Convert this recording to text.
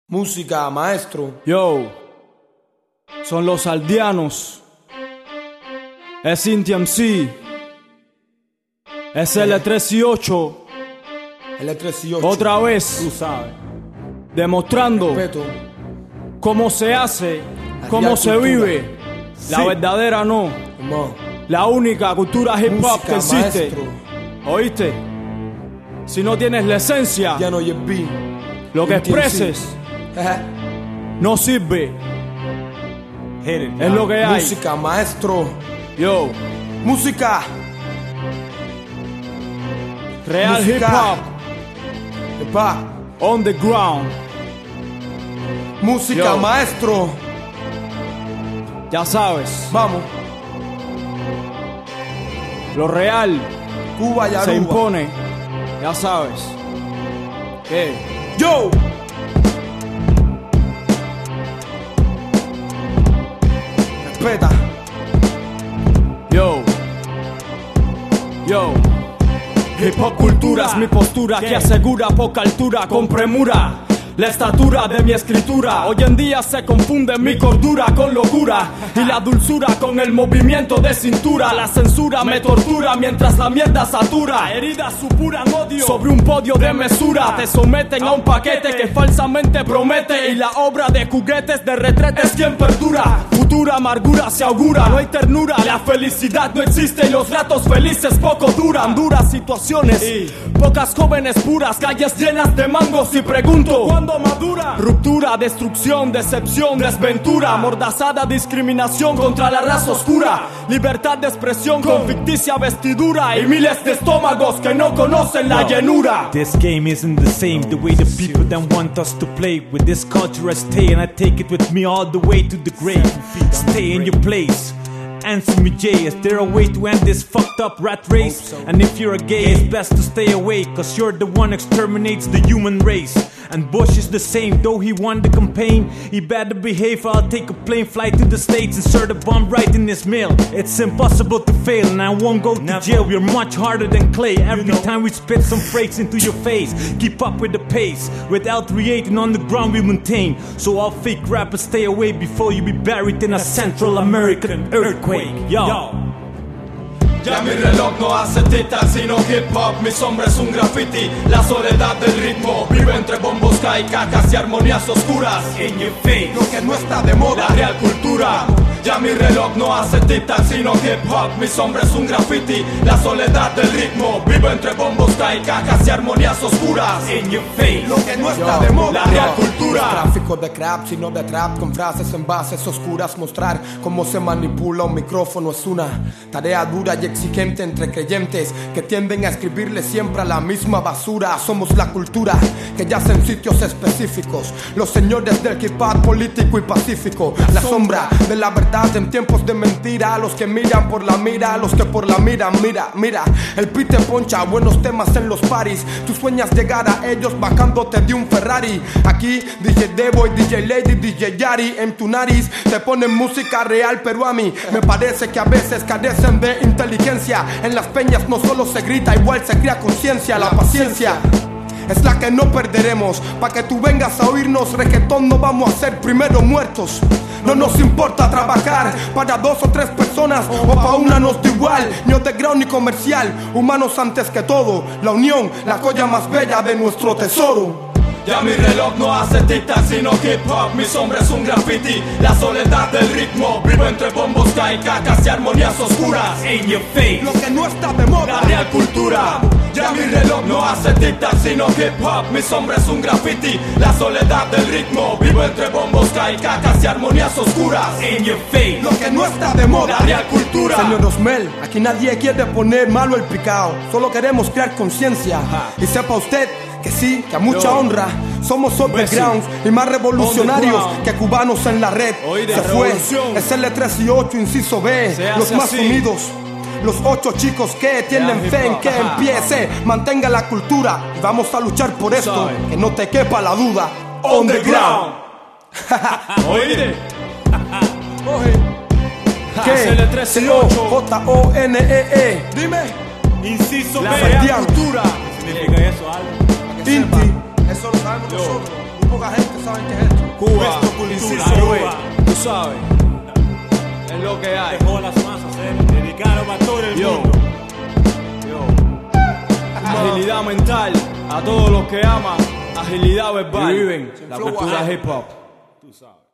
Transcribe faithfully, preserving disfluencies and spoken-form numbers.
Música, maestro. Yo, son los aldeanos. Es Inti M C. Es L tres y ocho. L tres y ocho. Otra vez, tú sabes. Demostrando Respeto. cómo se hace, La cómo real se cultura. vive. La Sí. verdadera no. No. La única cultura hip hop Música, que existe. maestro. ¿Oíste? Si no tienes la esencia, Ya no B. lo que expreses no sirve. Es lo que hay. Música, maestro. Yo, Música. real Música. hip hop Epa. on the ground. Música, Yo. maestro. Ya sabes, Vamos. lo real Cuba y se Aruba. impone. Ya sabes. ¿Qué? Yo. Respeta. Yo, yo. Hip hop cultura es mi postura que asegura poca altura con premura. La estatura de mi escritura. Hoy en día se confunde mi cordura con locura y la dulzura con el movimiento de cintura. La censura me tortura mientras la mierda satura. Heridas supuran odio sobre un podio de mesura. Te someten a un paquete que falsamente promete y la obra de juguetes de retrete es quien perdura. Futura amargura se augura, no hay ternura. La felicidad no existe y los ratos felices poco duran. Duras situaciones, pocas jóvenes puras, calles llenas de mangos y pregunto ¿cuándo madura? Ruptura, destrucción, decepción, desventura, amordazada, discriminación contra la raza oscura, libertad de expresión con ficticia vestidura y miles de estómagos que no conocen la llenura. This game isn't the same, the way the people that want us to play. With this culture I stay and I take it with me all the way to the grave. Stay in your place. Answer me, Jay, is there a way to end this fucked up rat race? And if you're a gay, it's best to stay away, cause you're the one exterminates the human race. And Bush is the same, though he won the campaign. He better behave or I'll take a plane flight to the States, insert a bomb right in his mail. It's impossible to fail and I won't go to Never. jail. We're much harder than clay. Every you know. time we spit some phrase into your face. Keep up with the pace, with L thirty-eight and on the ground we maintain. So all fake rappers stay away before you be buried in a Central American earthquake. Yo. Yo. Ya mi reloj no hace tic-tac sino hip hop. Mi sombra es un graffiti, la soledad del ritmo. Vivo entre bombos, caicacas y armonías oscuras. In your face, Lo que no está de moda. la real cultura. Ya mi reloj no hace tic-tac sino hip hop. Mi sombra es un graffiti, la soledad del ritmo. Vivo entre bombos, caicacas y armonías oscuras. In your face, Lo que no está Yo. de moda. la real No cultura. es tráfico de crap, sino de trap con frases en bases oscuras. Mostrar cómo se manipula un micrófono es una tarea dura y exigente entre creyentes que tienden a escribirle siempre a la misma basura. Somos la cultura que yace en sitios específicos. Los señores del hip hop político y pacífico. La sombra de la verdad en tiempos de mentira. Los que miran por la mira, los que por la mira, mira, mira. El pite poncha buenos temas en los paris. Tú sueñas llegar a ellos bajándote de un Ferrari. Aquí D J Devo y D J Lady, D J Yari en tu nariz te ponen música real, pero a mí me parece que a veces carecen de inteligencia. En las peñas no solo se grita, igual se crea conciencia. La paciencia es la que no perderemos. Pa' que tú vengas a oírnos, reggaetón no vamos a ser primero muertos. No nos importa trabajar para dos o tres personas o pa' una nos da igual. Ni underground ni comercial, humanos antes que todo. La unión, la joya más bella de nuestro tesoro. Ya mi reloj no hace tic-tac sino hip hop. Mi sombra es un graffiti, la soledad del ritmo. Vivo entre bombos, caicacas y armonías oscuras. In your face, Lo que no está de moda. la real cultura. Ya mi reloj no hace tic-tac sino hip hop. Mi sombra es un graffiti, la soledad del ritmo. Vivo entre bombos, caicacas y armonías oscuras. In your face, Lo que no está de moda. la real cultura. Señor Osmel, aquí nadie quiere poner malo el picao. Solo queremos crear conciencia. Y sepa usted que sí, que a mucha Yo. honra somos undergrounds y más revolucionarios Underground. que cubanos en la red. Oíde, Se fue, revolución. es L tres y ocho, inciso B. Se Los hace más así. unidos. Los ocho chicos que tienen hip fe en hop, que ajá. empiece, mantenga la cultura y vamos a luchar por esto, Sabe. que no te quepa la duda. Underground. Oíde. ¿Qué? L tres y ocho. J O N E E. Dime. Inciso La B, Santiago. real cultura. ¿Significa eso algo? Inti. Eso lo sabemos nosotros. poca gente sabe qué es esto. Cuba, Nuestra cultura, inciso B, Cuba. tú sabes, es lo que hay. Dejó las masas, eh, dedicado para todo el Yo, mundo. yo, agilidad mental a todos los que aman, agilidad verbal, Y viven la flow cultura ajá. hip hop. Tú sabes.